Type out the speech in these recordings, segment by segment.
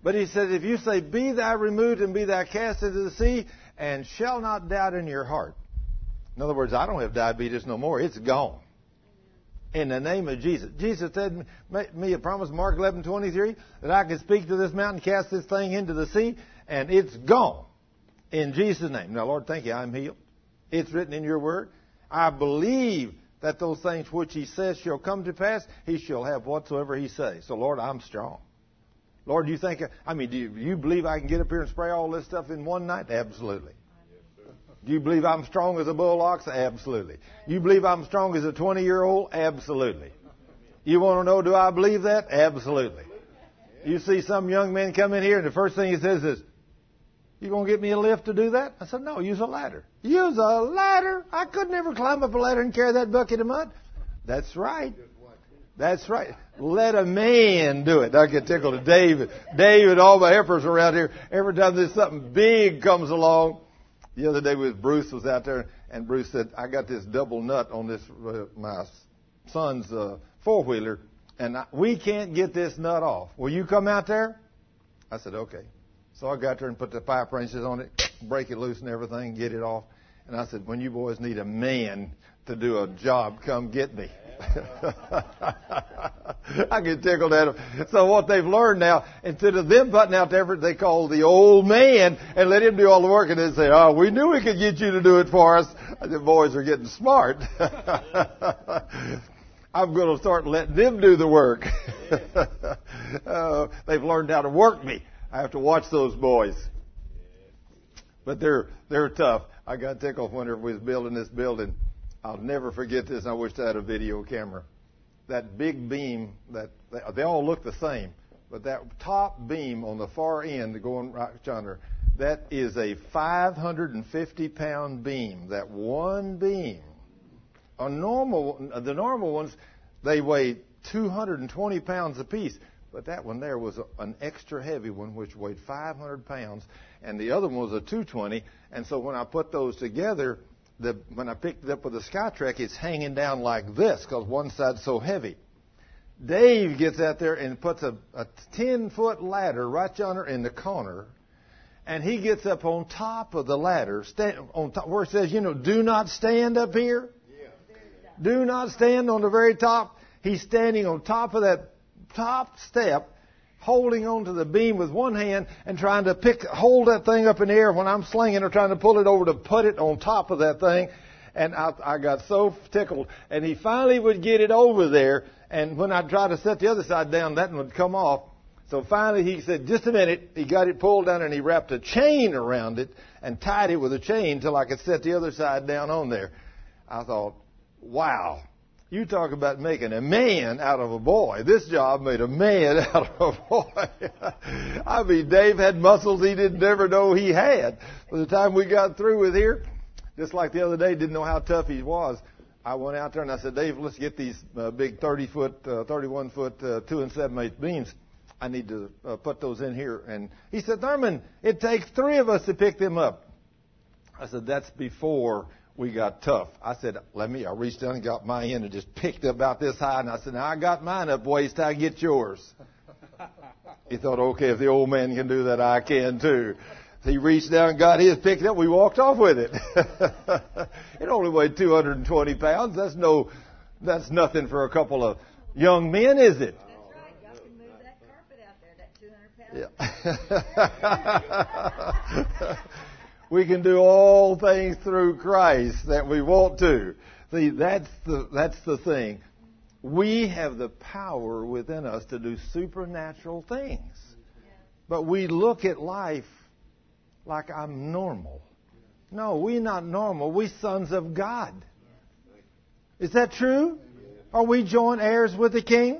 But he says, if you say, be thou removed and be thou cast into the sea, and shall not doubt in your heart. In other words, I don't have diabetes no more. It's gone. In the name of Jesus. Jesus said me a promise, Mark 11:23, that I can speak to this mountain, cast this thing into the sea, and it's gone. In Jesus' name. Now, Lord, thank you. I'm healed. It's written in your word. I believe that those things which he says shall come to pass. He shall have whatsoever he says. So, Lord, I'm strong. Lord, do you believe I can get up here and spray all this stuff in one night? Absolutely. Do you believe I'm strong as a bull ox? Absolutely. You believe I'm strong as a 20-year-old? Absolutely. You want to know, do I believe that? Absolutely. You see some young man come in here and the first thing he says is, you going to get me a lift to do that? I said, no, use a ladder. Use a ladder? I could never climb up a ladder and carry that bucket of mud. That's right. That's right. Let a man do it. I get tickled at David. David, all my helpers around here, every time there's something big comes along. The other day Bruce was out there, and Bruce said, I got this double nut on this my son's four-wheeler, and we can't get this nut off. Will you come out there? I said, okay. So I got there and put the pipe wrenches on it, break it loose and everything, get it off. And I said, when you boys need a man to do a job, come get me. I get tickled at them. So what they've learned now, instead of them putting out the effort, they call the old man and let him do all the work, and then say, oh, we knew we could get you to do it for us. The boys are getting smart. I'm going to start letting them do the work. They've learned how to work me. I have to watch those boys. But they're tough. I got tickled whenever we was building this building. I'll never forget this, and I wish I had a video camera. That big beam, they all look the same, but that top beam on the far end going right under, that is a 550-pound beam. That one beam. The normal ones, they weigh 220 pounds apiece. But that one there was an extra heavy one, which weighed 500 pounds, and the other one was a 220. And so when I put those together, when I picked it up with the Skytrack, it's hanging down like this because one side's so heavy. Dave gets out there and puts a 10-foot ladder right yonder in the corner, and he gets up on top of the ladder, on top, where it says, do not stand up here. Yeah. Do not stand on the very top. He's standing on top of that top step, holding onto the beam with one hand and trying to hold that thing up in the air when I'm slinging or trying to pull it over to put it on top of that thing. And I got so tickled. And he finally would get it over there. And when I tried to set the other side down, that one would come off. So finally he said, just a minute. He got it pulled down and he wrapped a chain around it and tied it with a chain till I could set the other side down on there. I thought, wow. You talk about making a man out of a boy. This job made a man out of a boy. I mean, Dave had muscles he didn't ever know he had. By the time we got through with here, just like the other day, didn't know how tough he was. I went out there and I said, Dave, let's get these big 30-foot, 31-foot, 2 7/8 beams. I need to put those in here. And he said, Thurman, it takes 3 of us to pick them up. I said, that's before we got tough. I said, I reached down and got my end and just picked it about this high. And I said, now I got mine up waist, I get yours. He thought, okay, if the old man can do that, I can too. So he reached down and got his, picked it up. We walked off with it. It only weighed 220 pounds. That's nothing for a couple of young men, is it? That's right. Y'all can move that carpet out there, that 200 pounds. Yeah. We can do all things through Christ that we want to. See, that's the thing. We have the power within us to do supernatural things. But we look at life like I'm normal. No, we're not normal. We're sons of God. Is that true? Are we joint heirs with the King?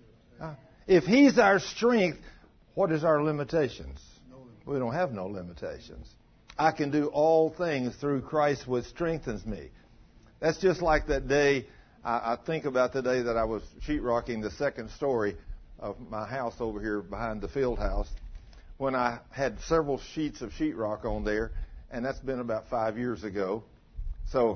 If He's our strength, what is our limitations? We don't have no limitations. I can do all things through Christ which strengthens me. That's just like that day. I think about the day that I was sheetrocking the second story of my house over here behind the field house, when I had several sheets of sheetrock on there, and that's been about 5 years ago. So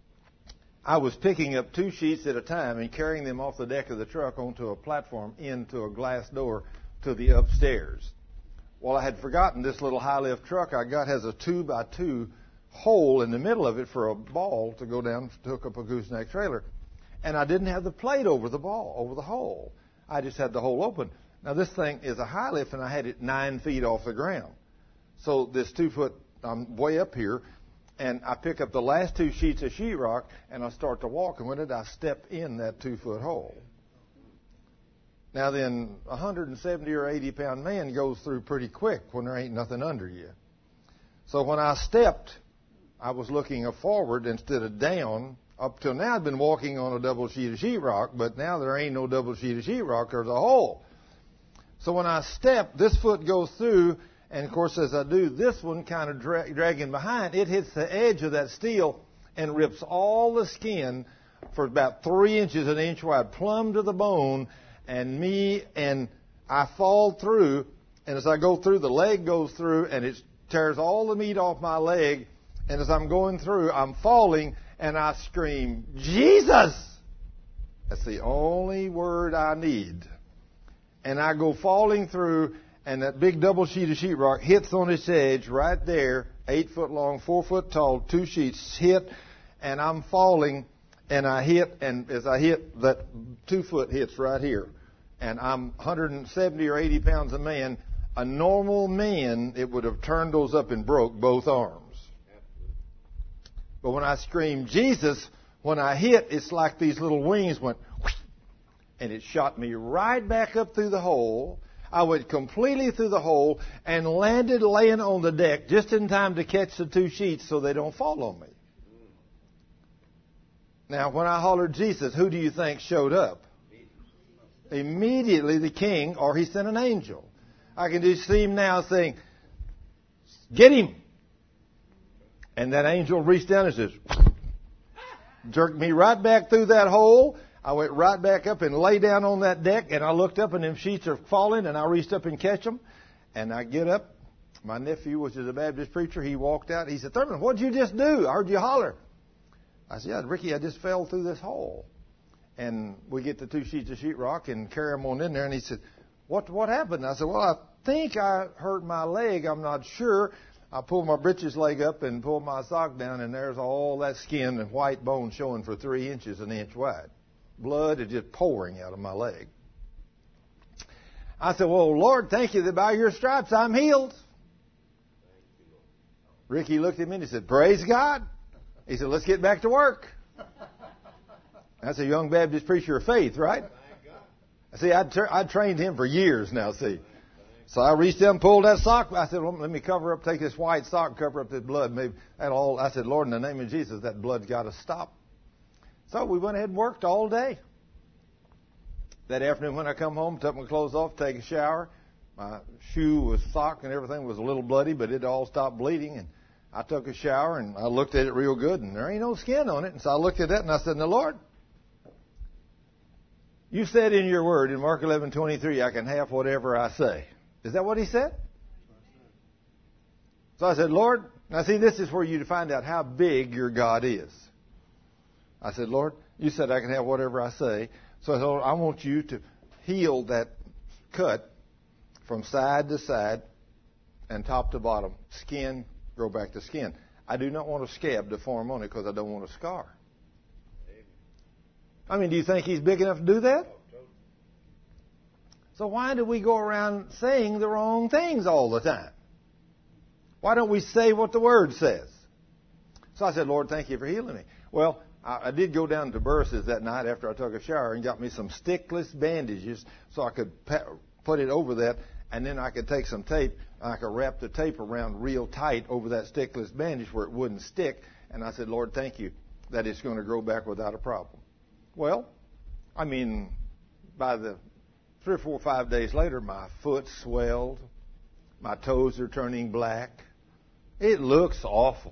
I was picking up 2 sheets at a time and carrying them off the deck of the truck onto a platform into a glass door to the upstairs. Well, I had forgotten this little high lift truck I got has a 2x2 hole in the middle of it for a ball to go down to hook up a gooseneck trailer. And I didn't have the plate over the ball, over the hole. I just had the hole open. Now, this thing is a high lift, and I had it 9 feet off the ground. So this 2 foot, I'm way up here, and I pick up the last 2 sheets of sheetrock, and I start to walk. And when did I step in that 2 foot hole? Now then, a 170 or 80 pound man goes through pretty quick when there ain't nothing under you. So when I stepped, I was looking forward instead of down. Up till now, I'd been walking on a double sheet of sheetrock, but now there ain't no double sheet of sheetrock. There's a hole. So when I step, this foot goes through, and of course, as I do, this one kind of dragging behind, it hits the edge of that steel and rips all the skin for about 3 inches, an inch wide, plumb to the bone. And I fall through, and as I go through, the leg goes through, and it tears all the meat off my leg. And as I'm going through, I'm falling, and I scream, Jesus! That's the only word I need. And I go falling through, and that big double sheet of sheetrock hits on its edge right there, 8 foot long, 4 foot tall, 2 sheets hit, and I'm falling, and I hit, and as I hit, that 2 foot hits right here. And I'm 170 or 80 pounds a man. A normal man, it would have turned those up and broke both arms. But when I screamed, Jesus, when I hit, it's like these little wings went, whoosh, and it shot me right back up through the hole. I went completely through the hole and landed laying on the deck just in time to catch the 2 sheets so they don't fall on me. Now, when I hollered Jesus, who do you think showed up? Immediately the king, or he sent an angel. I can just see him now saying, get him. And that angel reached down and says, jerked me right back through that hole. I went right back up and lay down on that deck, and I looked up, and them sheets are falling, and I reached up and catch them. And I get up. My nephew, which is a Baptist preacher, he walked out. He said, Thurman, what'd you just do? I heard you holler. I said, yeah, Ricky, I just fell through this hole. And we get the 2 sheets of sheetrock and carry them on in there. And he said, what happened? I said, well, I think I hurt my leg. I'm not sure. I pulled my britches leg up and pulled my sock down, and there's all that skin and white bone showing for 3 inches, an inch wide. Blood is just pouring out of my leg. I said, well, Lord, thank you that by your stripes I'm healed. Ricky looked at me and he said, praise God. He said, let's get back to work. That's a young Baptist preacher of faith, right? See, I trained him for years now, see. So I reached down and pulled that sock. I said, well, let me take this white sock, cover up this blood. Maybe that all. I said, Lord, in the name of Jesus, that blood's got to stop. So we went ahead and worked all day. That afternoon when I come home, took my clothes off, take a shower. My shoe was socked and everything was a little bloody, but it all stopped bleeding. And I took a shower and I looked at it real good, and there ain't no skin on it. And so I looked at that and I said, now, Lord, you said in your word in Mark 11:23, I can have whatever I say. Is that what he said? So I said, Lord, now see, this is where you find out how big your God is. I said, Lord, you said I can have whatever I say. So I said, Lord, I want you to heal that cut from side to side and top to bottom. Skin, grow back to skin. I do not want a scab to form on it because I don't want a scar. I mean, do you think he's big enough to do that? So why do we go around saying the wrong things all the time? Why don't we say what the Word says? So I said, Lord, thank you for healing me. Well, I did go down to Burris's that night after I took a shower and got me some stickless bandages so I could put it over that, and then I could take some tape and I could wrap the tape around real tight over that stickless bandage where it wouldn't stick. And I said, Lord, thank you that it's going to grow back without a problem. Well, I mean, by the 3 or 4 or 5 days later, my foot swelled. My toes are turning black. It looks awful.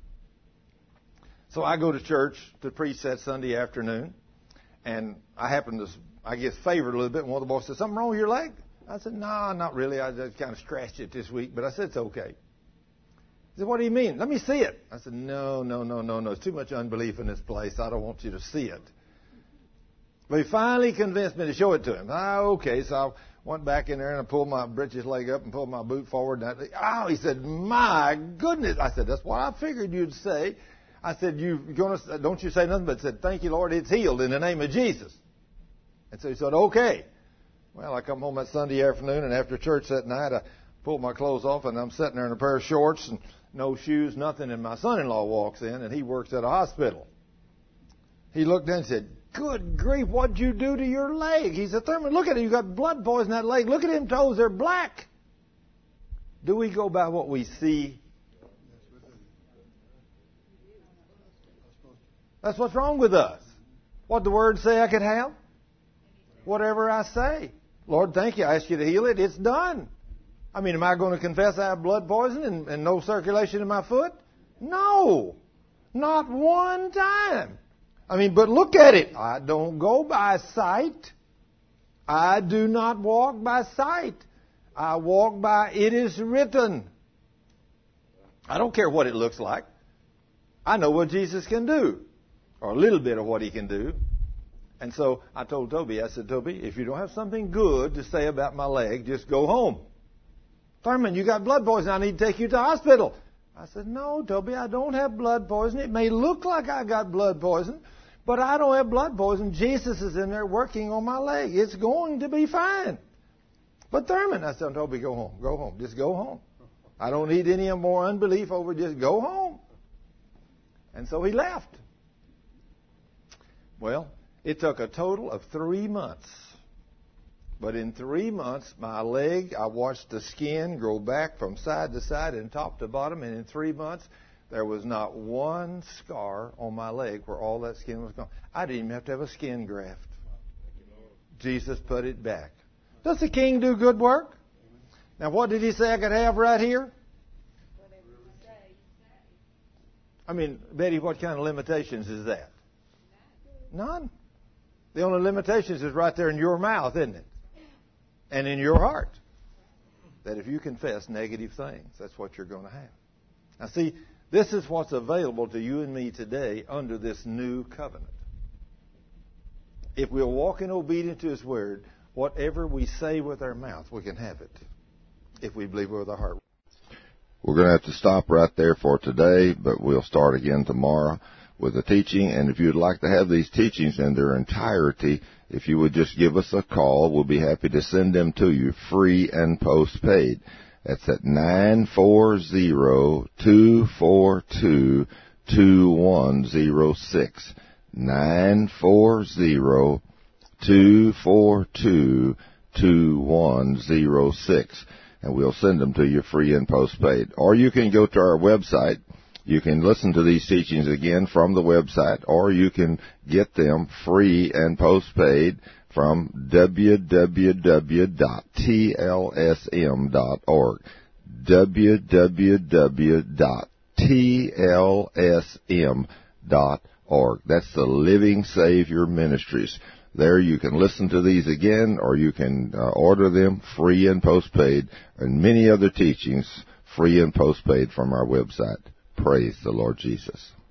So I go to church to preach that Sunday afternoon, and I happen to, I get favored a little bit. And one of the boys said, something wrong with your leg? I said, no, not really. I just kind of scratched it this week, but I said, it's okay. He said, what do you mean? Let me see it. I said, no. It's too much unbelief in this place. I don't want you to see it. But he finally convinced me to show it to him. Okay, so I went back in there and I pulled my britches leg up and pulled my boot forward. And he said, my goodness. I said, that's what I figured you'd say. I said, don't you say nothing but said, thank you, Lord, it's healed in the name of Jesus. And so he said, okay. Well, I come home that Sunday afternoon, and after church that night, I pulled my clothes off, and I'm sitting there in a pair of shorts and no shoes, nothing, and my son-in-law walks in, and he works at a hospital. He looked in and said, good grief, what'd you do to your leg? He said, Thurman, look at it. You got blood poison in that leg. Look at them toes. They're black. Do we go by what we see? That's what's wrong with us. What the Word say I could have? Whatever I say. Lord, thank you. I ask you to heal it. It's done. I mean, am I going to confess I have blood poison and no circulation in my foot? No. Not one time. I mean, but look at it. I don't go by sight. I do not walk by sight. I walk by it is written. I don't care what it looks like. I know what Jesus can do, or a little bit of what he can do. And so I told Toby, I said, Toby, if you don't have something good to say about my leg, just go home. Thurman, you got blood poison. I need to take you to the hospital. I said, no, Toby, I don't have blood poison. It may look like I got blood poison, but I don't have blood poison. Jesus is in there working on my leg. It's going to be fine. But Thurman, I said, Toby, go home. Go home. Just go home. I don't need any more unbelief over. Just go home. And so he left. Well, it took a total of 3 months. But in 3 months, my leg, I watched the skin grow back from side to side and top to bottom. And in 3 months, there was not one scar on my leg where all that skin was gone. I didn't even have to have a skin graft. Jesus put it back. Does the King do good work? Now, what did he say I could have right here? I mean, Betty, what kind of limitations is that? None. The only limitations is right there in your mouth, isn't it? And in your heart. That if you confess negative things, that's what you're going to have. Now see, this is what's available to you and me today under this new covenant. If we'll walk in obedience to His Word, whatever we say with our mouth, we can have it. If we believe with our heart. We're going to have to stop right there for today, but we'll start again tomorrow with the teaching. And if you'd like to have these teachings in their entirety, if you would just give us a call, we'll be happy to send them to you free and postpaid. That's at 940-242-2106. 940-242-2106. And we'll send them to you free and postpaid. Or you can go to our website. You can listen to these teachings again from the website, or you can get them free and postpaid from www.tlsm.org. www.tlsm.org. That's the Living Savior Ministries. There you can listen to these again, or you can order them free and postpaid, and many other teachings free and postpaid from our website. Praise the Lord Jesus.